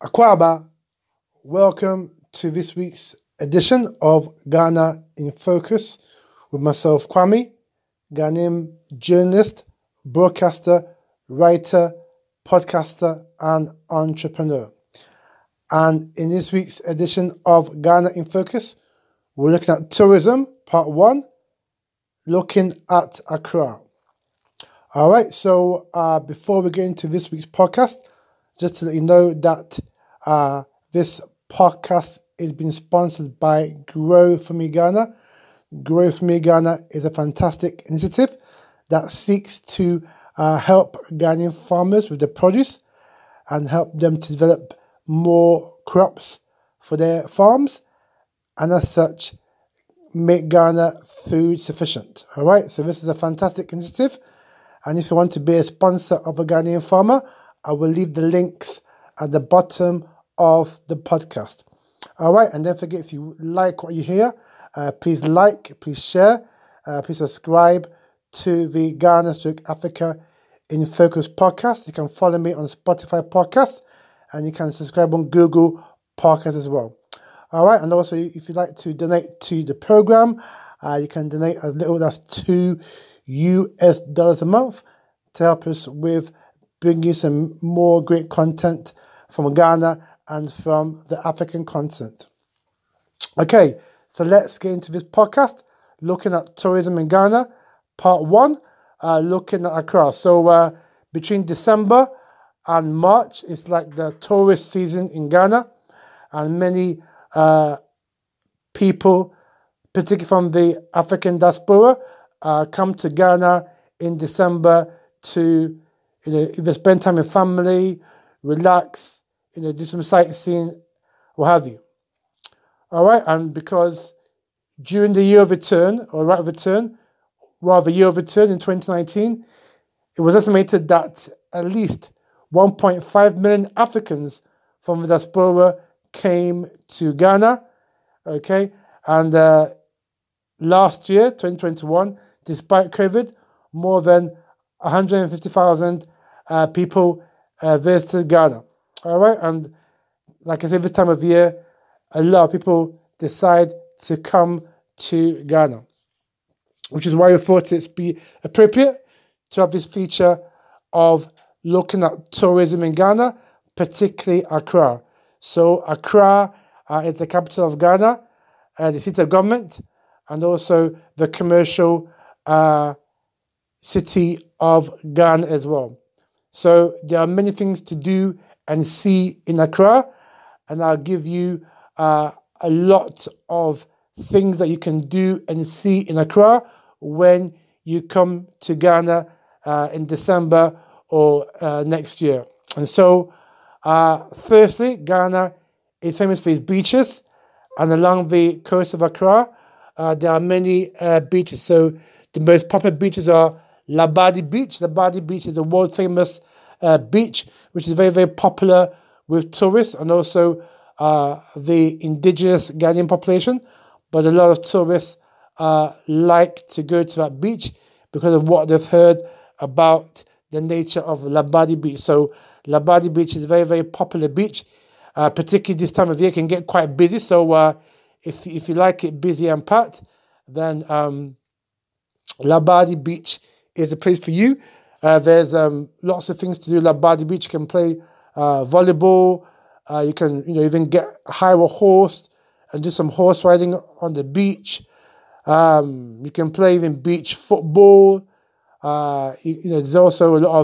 Akwaba, welcome to this week's edition of Ghana in Focus with myself, Kwame, Ghanaian journalist, broadcaster, writer, podcaster, and entrepreneur. And in this week's edition of Ghana in Focus, we're looking at tourism, part one, looking at Accra. All right, so before we get into this week's podcast, just to let you know that this podcast is being sponsored by Grow For Me Ghana. Grow For Me Ghana is a fantastic initiative that seeks to help Ghanaian farmers with their produce and help them to develop more crops for their farms, and as such, make Ghana food sufficient. All right, so this is a fantastic initiative. And if you want to be a sponsor of a Ghanaian farmer, I will leave the links at the bottom of the podcast. All right, and don't forget, if you like what you hear, please like, please share, please subscribe to the Ghana / Africa in Focus podcast. You can follow me on Spotify podcast, and you can subscribe on Google Podcast as well. All right, and also if you'd like to donate to the program, you can donate as little as $2 a month to help us with bringing you some more great content from Ghana and from the African continent. Okay, so let's get into this podcast, looking at tourism in Ghana, part one, looking at Accra. So between December and March, it's like the tourist season in Ghana, and many people, particularly from the African diaspora, come to Ghana in December to, either spend time with family, relax, do some sightseeing, what have you. All right, and because during the year of return, or right of return, rather year of return in 2019, it was estimated that at least 1.5 million Africans from the diaspora came to Ghana. Okay, and last year, 2021, despite COVID, more than 150,000 people visited Ghana. All right, and like I said, this time of year, a lot of people decide to come to Ghana, which is why we thought it'd be appropriate to have this feature of looking at tourism in Ghana, particularly Accra. So Accra is the capital of Ghana, the seat of government, and also the commercial city of Ghana as well. So there are many things to do and see in Accra, and I'll give you a lot of things that you can do and see in Accra when you come to Ghana in December or next year. And so, firstly, Ghana is famous for its beaches, and along the coast of Accra, there are many beaches. So the most popular beaches are Labadi Beach. Labadi Beach is a world-famous beach, which is very, very popular with tourists and also the indigenous Ghanaian population. But a lot of tourists like to go to that beach because of what they've heard about the nature of Labadi Beach. So Labadi Beach is a very, very popular beach, particularly this time of year. It can get quite busy. So if you like it busy and packed, then Labadi Beach is the place for you. There's lots of things to do at Labadi Beach. You can play volleyball. You can even hire a horse and do some horse riding on the beach. You can play even beach football. There's also a lot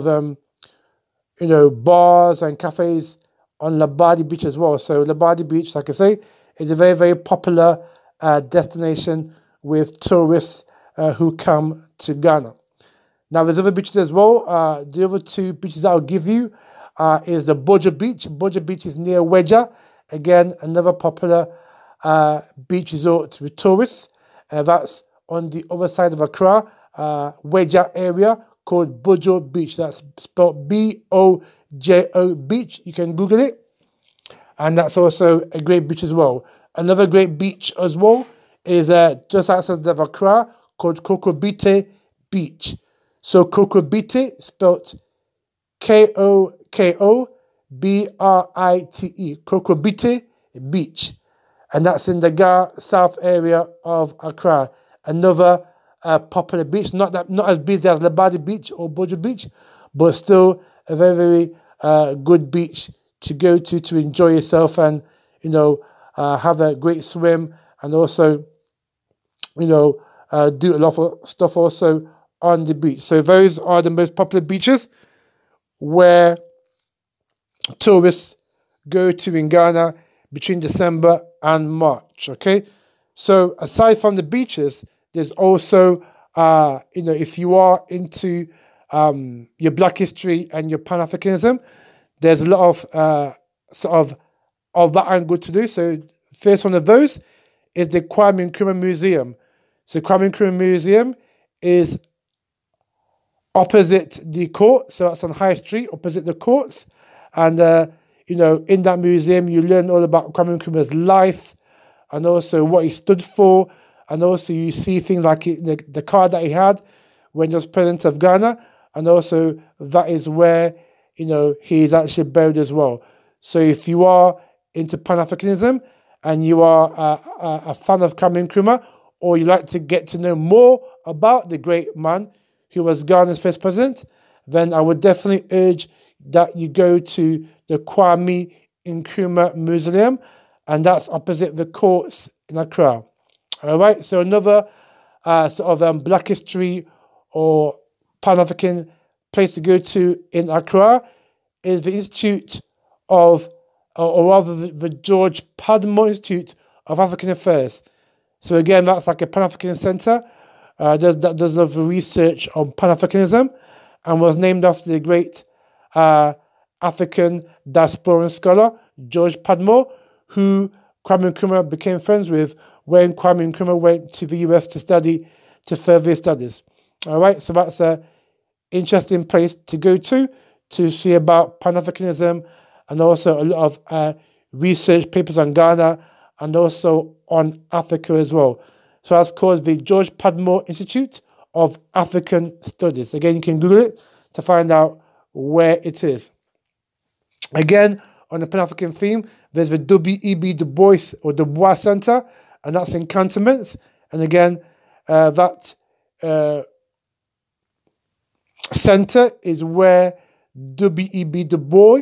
of bars and cafes on Labadi Beach as well. So Labadi Beach, like I say, is a very, very popular destination with tourists who come to Ghana. Now, there's other beaches as well. The other two beaches I'll give you is the Bojo Beach. Bojo Beach is near Weja. Again, another popular beach resort with tourists. That's on the other side of Accra, Weja area, called Bojo Beach. That's spelled B-O-J-O Beach. You can Google it. And that's also a great beach as well. Another great beach as well is just outside of Accra, called Kokobite Beach. So Kokobite, spelled Kokobite, Brite, Kokobite Beach. And that's in the Ga South area of Accra. Another popular beach, not as busy as Labadi Beach or Bojo Beach, but still a very, very good beach to go to enjoy yourself and, have a great swim and also, do a lot of stuff also on the beach. So those are the most popular beaches where tourists go to in Ghana between December and March, okay? So aside from the beaches, there's also, if you are into your Black history and your Pan-Africanism, there's a lot of that angle to do. So first one of those is the Kwame Nkrumah Museum. So Kwame Nkrumah Museum is opposite the court, so that's on High Street, opposite the courts. And, in that museum, you learn all about Kwame Nkrumah's life and also what he stood for. And also you see things like the car that he had when he was president of Ghana. And also that is where, he is actually buried as well. So if you are into Pan-Africanism and you are a fan of Kwame Nkrumah, or you like to get to know more about the great man who was Ghana's first president, then I would definitely urge that you go to the Kwame Nkrumah Mausoleum, and that's opposite the courts in Accra. All right, so another Black history or Pan-African place to go to in Accra is the Institute of, or rather the George Padmore Institute of African Affairs. So again, that's like a Pan-African centre that does a lot of research on Pan-Africanism and was named after the great African diasporan scholar George Padmore, who Kwame Nkrumah became friends with when Kwame Nkrumah went to the US to further his studies. All right, so that's an interesting place to go to see about Pan-Africanism and also a lot of research papers on Ghana and also on Africa as well. So that's called the George Padmore Institute of African Studies. Again, you can Google it to find out where it is. Again, on the Pan-African theme, there's the W.E.B. Du Bois or Du Bois Center, and that's in Cantonments. And again, that center is where W.E.B. Du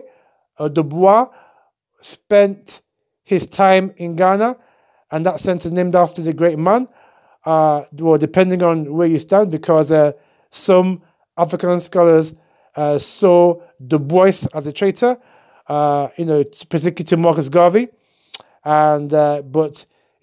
Bois spent his time in Ghana, and that center is named after the great man. Well, depending on where you stand, because some African scholars saw Du Bois as a traitor, particularly to Marcus Garvey, and but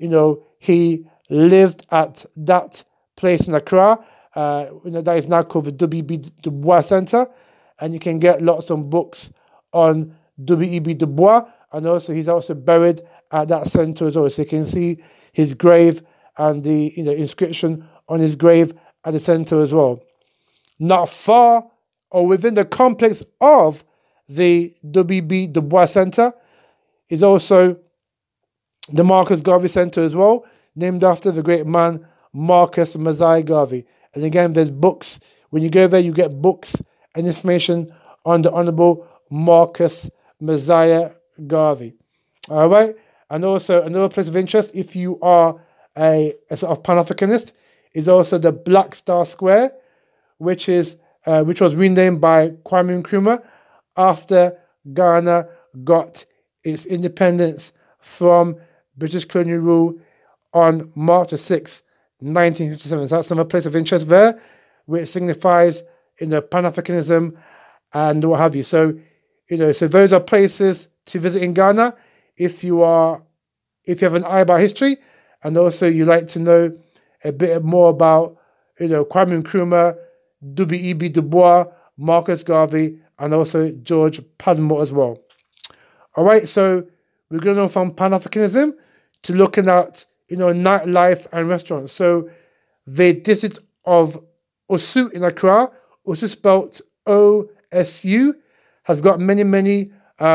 he lived at that place in Accra. That is now called the W.E.B. Du Bois Center, and you can get lots of books on W.E.B. Du Bois, and also he's also buried at that center as well. So you can see his grave and the inscription on his grave at the center as well. Not far or within the complex of the W.E.B. Du Bois Center is also the Marcus Garvey Center as well, named after the great man Marcus Mosiah Garvey. And again, there's books. When you go there, you get books and information on the Honorable Marcus Mosiah Garvey. All right? And also another place of interest, if you are a sort of Pan-Africanist, is also the Black Star Square, which was renamed by Kwame Nkrumah after Ghana got its independence from British colonial rule on March 6, 1957. So that's another place of interest there, which signifies Pan-Africanism and what have you. So so those are places to visit in Ghana if you have an eye about history, and also you like to know a bit more about Kwame Nkrumah, W.E.B. Du Bois, Marcus Garvey, and also George Padmore as well. All right, so we're going on from Pan-Africanism to looking at nightlife and restaurants. So the district of Osu in Accra, Osu spelled O-S-U, has got many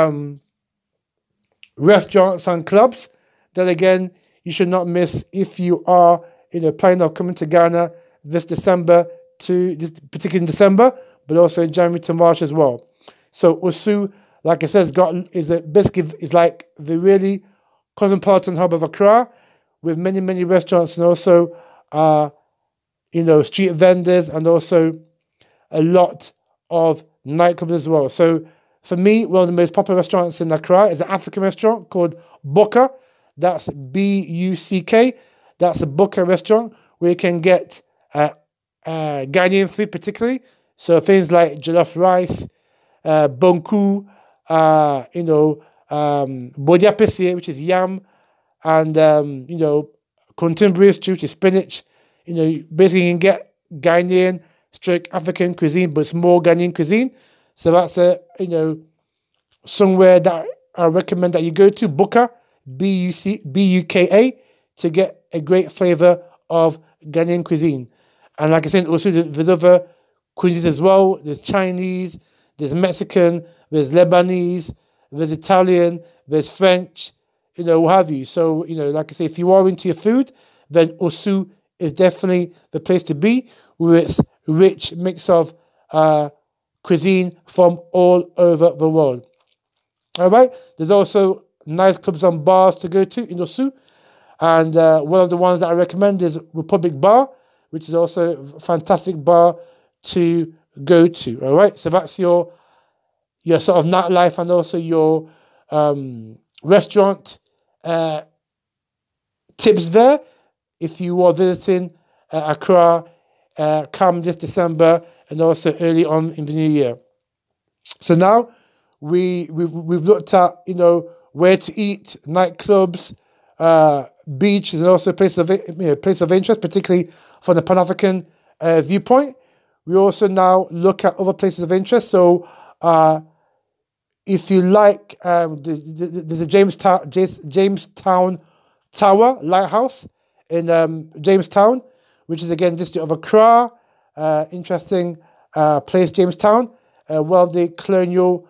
restaurants and clubs that again you should not miss if you are planning on coming to Ghana this particularly in December, but also in January to March as well. So Osu like I said, basically is like the really cosmopolitan hub of Accra, with many, many restaurants and also, street vendors, and also a lot of nightclubs as well. So for me, one of the most popular restaurants in Accra is an African restaurant called Buka. That's Buck. That's a Buka restaurant where you can get Ghanaian food particularly. So things like jollof rice, bonku, bodia pesi, which is yam, and contemporary stew, which is spinach. Basically you can get Ghanaian stroke African cuisine, but it's more Ghanaian cuisine. So that's somewhere that I recommend that you go to, Buka, Buka, to get a great flavor of Ghanaian cuisine. And like I said, also there's other cuisines as well. There's Chinese, there's Mexican, there's Lebanese, there's Italian, there's French, what have you. So, like I say, if you are into your food, then Osu is definitely the place to be, with its rich mix of cuisine from all over the world. All right. There's also nice clubs and bars to go to in Osu. And one of the ones that I recommend is Republic Bar, which is also a fantastic bar to go to. All right. So that's your sort of nightlife and also your restaurant tips there. If you are visiting Accra, come this December and also early on in the new year. So now we've looked at where to eat, nightclubs, beaches, and also places of interest, particularly from the Pan-African viewpoint. We also now look at other places of interest. So if you like, there's a Jamestown Tower Lighthouse in Jamestown, which is again district of Accra. Interesting place, Jamestown, one of the colonial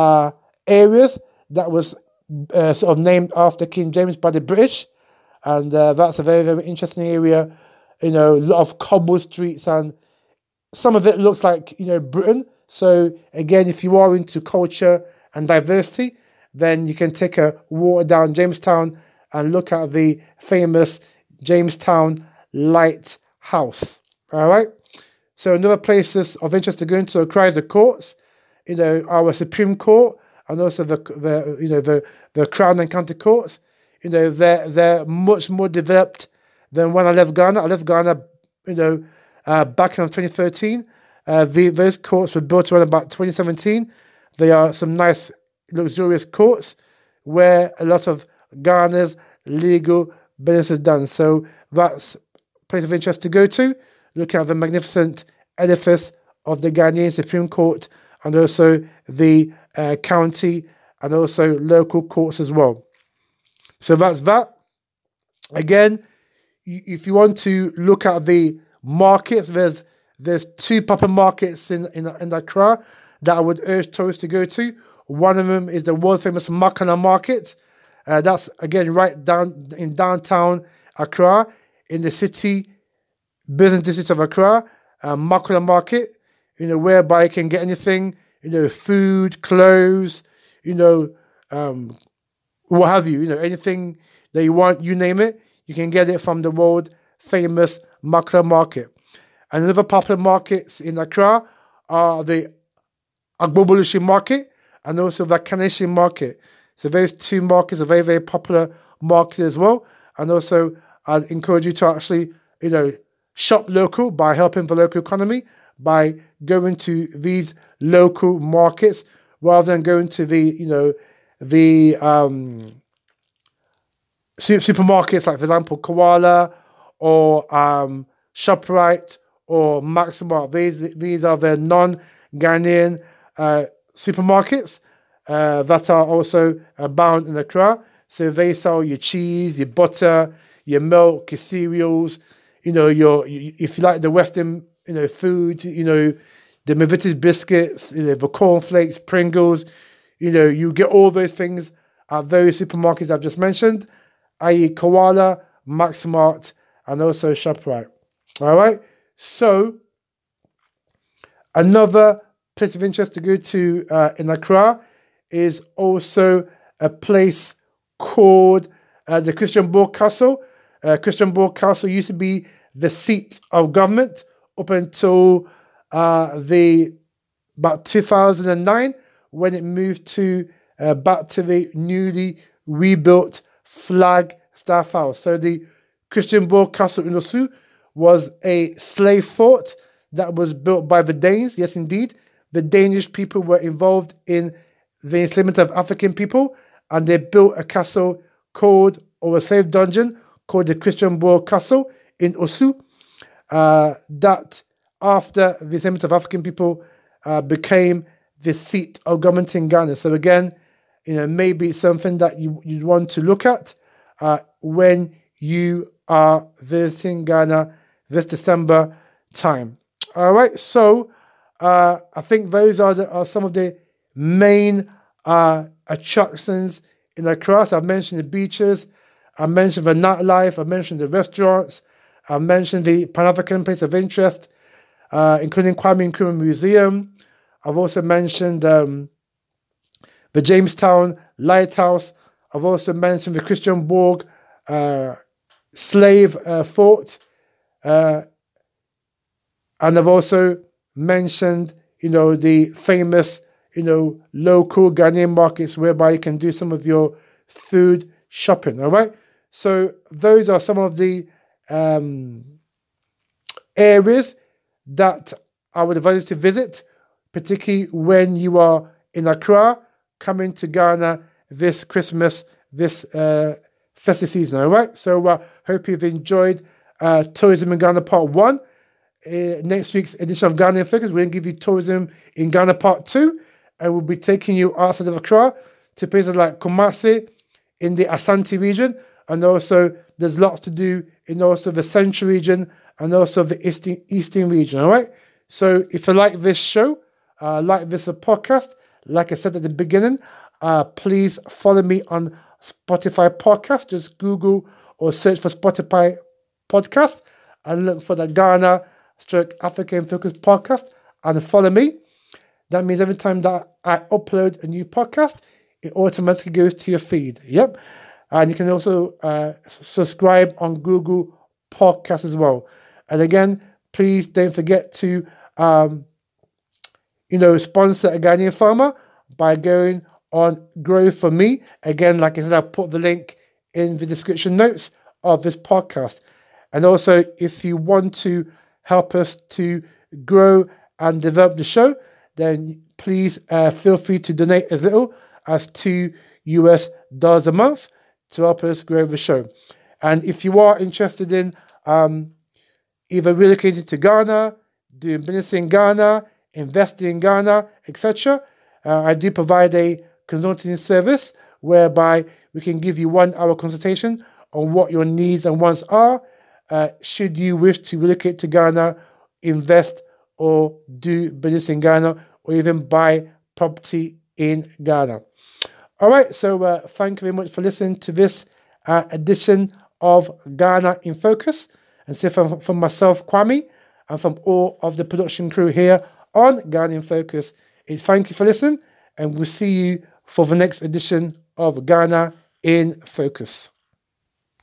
areas that was sort of named after King James by the British, and that's a very, very interesting area. A lot of cobble streets, and some of it looks like Britain. So again, if you are into culture and diversity, then you can take a walk down Jamestown and look at the famous Jamestown Lighthouse. All right. So another places of interest to go into Accra is the courts. Our Supreme Court, and also the Crown and County Courts. They're much more developed than when I left Ghana. I left Ghana, back in 2013. Those courts were built around about 2017. They are some nice, luxurious courts where a lot of Ghana's legal business is done. So that's a place of interest to go to. Look at the magnificent edifice of the Ghanaian Supreme Court, and also the county and also local courts as well. So that's that. Again, if you want to look at the markets, there's two popular markets in Accra that I would urge tourists to go to. One of them is the world famous Makana Market. That's again right down in downtown Accra, in the city business district of Accra. Makana Market, whereby you can get anything, food, clothes, what have you, anything that you want, you name it, you can get it from the world famous Makana Market. And another popular markets in Accra are the Agbobolushi Market and also the Kaneshi Market. So those two markets are very, very popular markets as well. And also I'd encourage you to actually, shop local by helping the local economy, by going to these local markets rather than going to the supermarkets, like for example Koala or ShopRite or Maximart. These are the non-Ghanaian supermarkets that are also abound in Accra. So they sell your cheese, your butter, your milk, your cereals. If you like the Western, food, the Mvitis biscuits, the cornflakes, Pringles, you get all those things at those supermarkets I've just mentioned, i.e. Koala, Maximart, and also ShopRite. All right. So another place of interest to go to in Accra is also a place called the Christian Borg Castle. Christian Borg Castle used to be the seat of government up until about 2009, when it moved to back to the newly rebuilt Flagstaff House. So the Christian Borg Castle in Osu was a slave fort that was built by the Danes. Yes, indeed. The Danish people were involved in the enslavement of African people, and they built a castle called, or a slave dungeon called the Christian Borg Castle in Osu, that after the enslavement of African people became the seat of government in Ghana. So again, maybe it's something that you'd want to look at when you are visiting Ghana this December time. All right, so I think those are some of the main attractions in Accra. So I've mentioned the beaches, I mentioned the nightlife, I mentioned the restaurants, I mentioned the Pan-African Place of Interest, including Kwame Nkrumah Museum. I've also mentioned the Jamestown Lighthouse. I've also mentioned the Christian Borg slave fort. And I've also mentioned, the famous, local Ghanaian markets whereby you can do some of your food shopping. All right. So those are some of the areas that I would advise you to visit, particularly when you are in Accra, coming to Ghana this Christmas, this festive season. All right. So hope you've enjoyed Tourism in Ghana Part 1. Next week's edition of Ghana in Focus, we're going to give you Tourism in Ghana Part 2, and we'll be taking you outside of Accra to places like Kumasi in the Asante region, and also there's lots to do in also the Central region and also the Eastern region. All right. So if you like this show, like this podcast, like I said at the beginning, please follow me on Spotify podcast. Just Google or search for Spotify podcast and look for the Ghana African Focus podcast and follow me. That means every time that I upload a new podcast, it automatically goes to your feed. Yep. And you can also subscribe on Google Podcasts as well. And again, please don't forget to sponsor a Ghanaian farmer by going on Grow For Me. Again, like I said, I'll put the link in the description notes of this podcast. And also, if you want to help us to grow and develop the show, then please feel free to donate as little as $2 a month to help us grow the show. And if you are interested in either relocating to Ghana, doing business in Ghana, investing in Ghana, etc., I do provide a consulting service whereby we can give you 1 hour consultation on what your needs and wants are, should you wish to relocate to Ghana, invest or do business in Ghana, or even buy property in Ghana. All right, so thank you very much for listening to this edition of Ghana in Focus. And so from myself, Kwame, and from all of the production crew here on Ghana in Focus, it's thank you for listening, and we'll see you for the next edition of Ghana in Focus.